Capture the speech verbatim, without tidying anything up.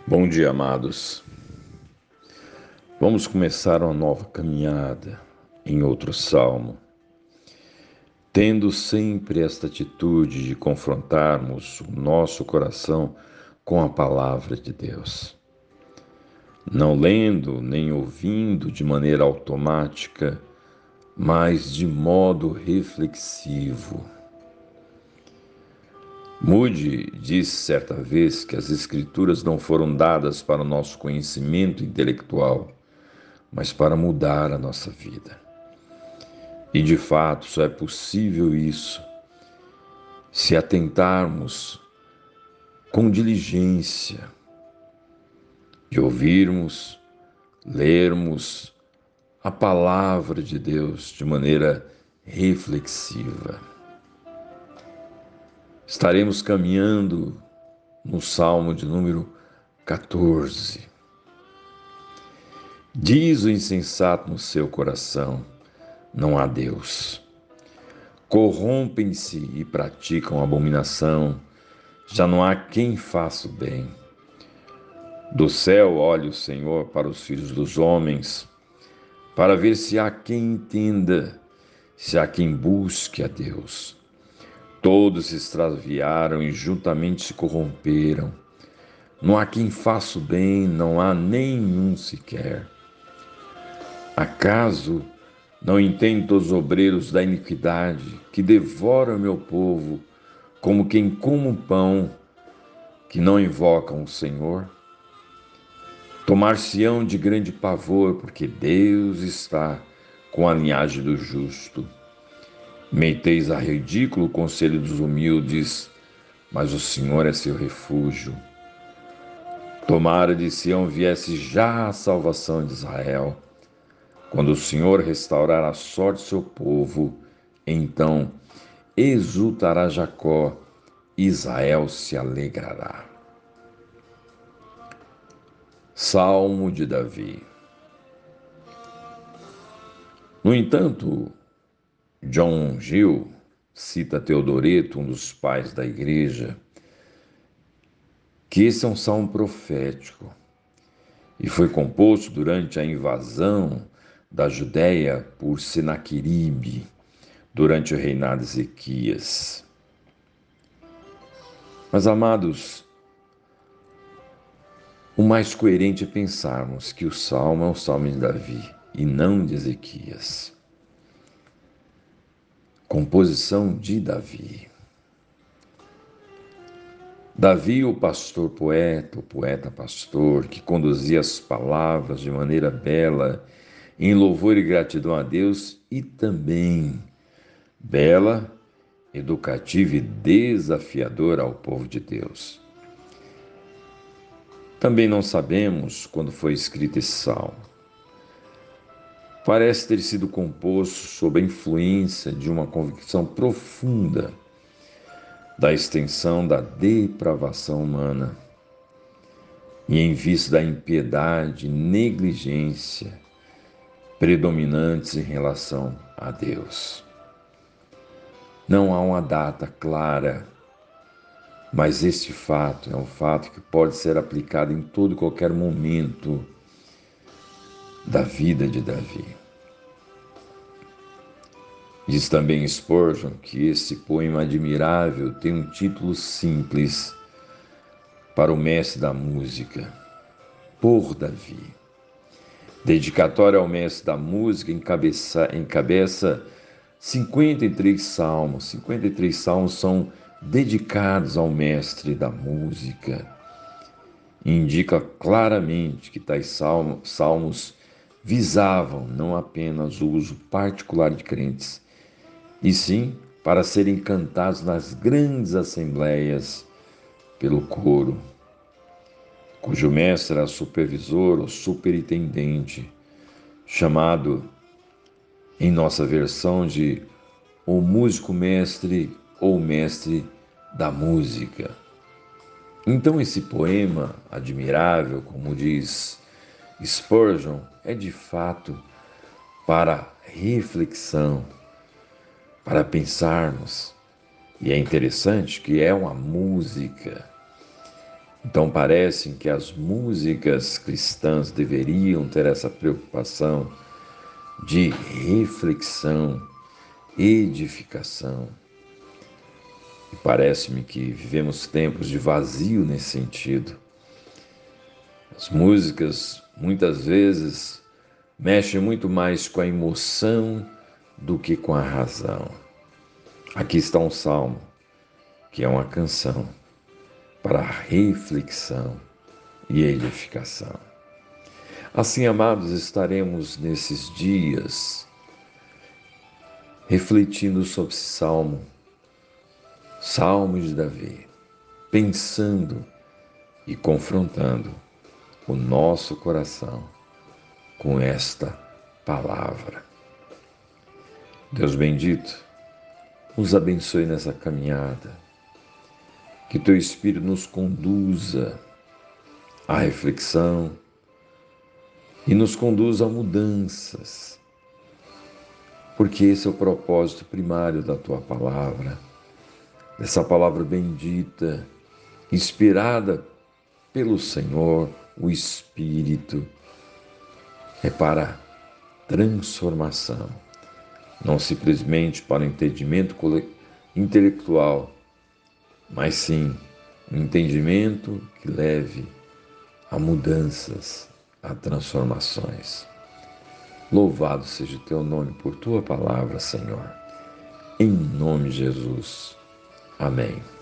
Bom dia, amados. Vamos começar uma nova caminhada em outro salmo, tendo sempre esta atitude de confrontarmos o nosso coração com a palavra de Deus. Não lendo nem ouvindo de maneira automática, mas de modo reflexivo. Moody disse certa vez que as Escrituras não foram dadas para o nosso conhecimento intelectual, mas para mudar a nossa vida. E de fato só é possível isso se atentarmos com diligência de ouvirmos, lermos a palavra de Deus de maneira reflexiva. Estaremos caminhando no Salmo de número quatorze. Diz o insensato no seu coração: não há Deus. Corrompem-se e praticam abominação, já não há quem faça o bem. Do céu olha o Senhor para os filhos dos homens, para ver se há quem entenda, se há quem busque a Deus. Todos se extraviaram e juntamente se corromperam. Não há quem faça o bem, não há nenhum sequer. Acaso não entendem os obreiros da iniquidade, que devoram meu povo, como quem come um pão, que não invocam o Senhor? Tomar-se-ão de grande pavor, porque Deus está com a linhagem do justo. Meteis a ridículo o conselho dos humildes, mas o Senhor é seu refúgio. Tomara de Sião viesse já a salvação de Israel. Quando o Senhor restaurar a sorte do seu povo, então exultará Jacó, Israel se alegrará. Salmo de Davi. No entanto, John Gill cita Teodoreto, um dos pais da igreja, que esse é um salmo profético e foi composto durante a invasão da Judéia por Senaqueribe, durante o reinado de Ezequias. Mas, amados, o mais coerente é pensarmos que o salmo é um salmo de Davi e não de Ezequias. Composição de Davi. Davi, o pastor poeta, o poeta pastor, que conduzia as palavras de maneira bela, em louvor e gratidão a Deus, e também bela, educativa e desafiadora ao povo de Deus. Também não sabemos quando foi escrito esse salmo. Parece ter sido composto sob a influência de uma convicção profunda da extensão da depravação humana e em vista da impiedade e negligência predominantes em relação a Deus. Não há uma data clara, mas este fato é um fato que pode ser aplicado em todo e qualquer momento da vida de Davi. Diz também Spurgeon que esse poema admirável tem um título simples para o mestre da música, por Davi. Dedicatória ao mestre da música encabeça, encabeça cinquenta e três salmos. cinquenta e três salmos são dedicados ao mestre da música. Indica claramente que tais salmos, salmos visavam não apenas o uso particular de crentes, e sim para serem cantados nas grandes assembleias pelo coro, cujo mestre era supervisor ou superintendente, chamado em nossa versão de o músico mestre ou mestre da música. Então esse poema admirável, como diz Spurgeon, é de fato para reflexão, para pensarmos. E é interessante que é uma música Então parece que as músicas cristãs deveriam ter essa preocupação de reflexão, edificação. E parece-me que vivemos tempos de vazio nesse sentido. As músicas, muitas vezes, mexem muito mais com a emoção do que com a razão. Aqui está um salmo, que é uma canção para reflexão e edificação. Assim, amados, estaremos nesses dias refletindo sobre esse salmo, Salmo de Davi, pensando e confrontando o nosso coração com esta palavra. Deus bendito, nos abençoe nessa caminhada, que Teu Espírito nos conduza à reflexão e nos conduza a mudanças, porque esse é o propósito primário da Tua palavra, dessa palavra bendita, inspirada pelo Senhor, o Espírito, é para transformação, não simplesmente para o entendimento intelectual, mas sim um entendimento que leve a mudanças, a transformações. Louvado seja o Teu nome por Tua palavra, Senhor. Em nome de Jesus. Amém.